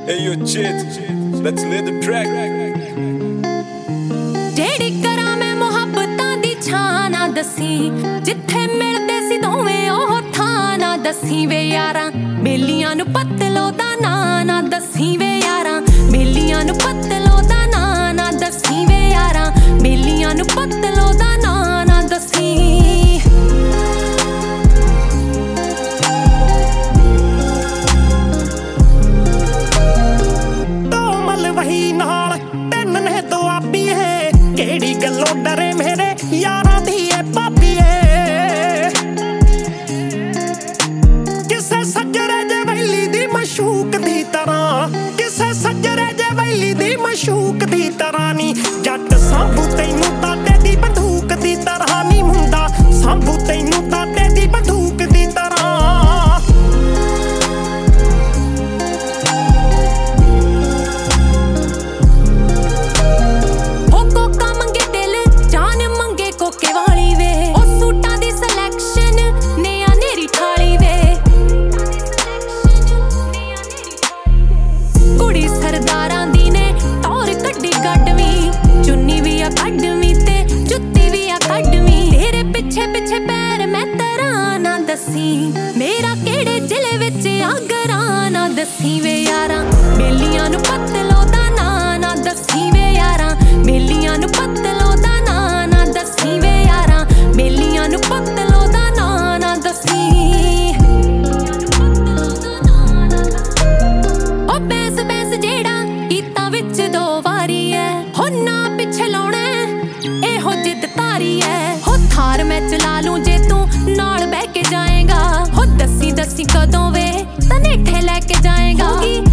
Hey yo Chit, let's live the track. जेड़ी करा मैं मुहब्बतां दी छां ना दसी, जिथे मिलदे सी दोवें ओह थां ना दसी वे यारां, बेलियां नूं पतलो दा नां ना दसी वे यारां, बेलियां नूं पतलो दा नां ना दसी वे यारां, बेलियां नूं पतलो दा नां ना दसी। केड़ी गल्लों डरे मेरे यारां दी ए भाभीए, किसे सजरे जे वैली दी मशूक दी तरह, किसे सजरे जे वैली दी मशूक दी तरह नी, जट सांभू तैनूं ताटे दी बंदूक दी तरह नी, मुंडा सांभू तैनूं ताटे दी बंदूक दी तरह। मेरा केड़े जिले विच आगरा ना दसी वे यारां, बेलियां नूं पतलो दा नां ना दसी वे यारां, बेलियां नूं पतलो दा नां ना दसी वे यारां, बेलियां नूं पतलो दा नां ना दसी। ओ बैंस बैंस जेड़ा कीता विच दो वारी है, हो ना पिछे लाउणा एहो जिद तारी है, हो थार मैं चला लूं जे तू नाल बह के जाएगा, हो दसी दसी कदों वे तनेठे लेके जाएगा।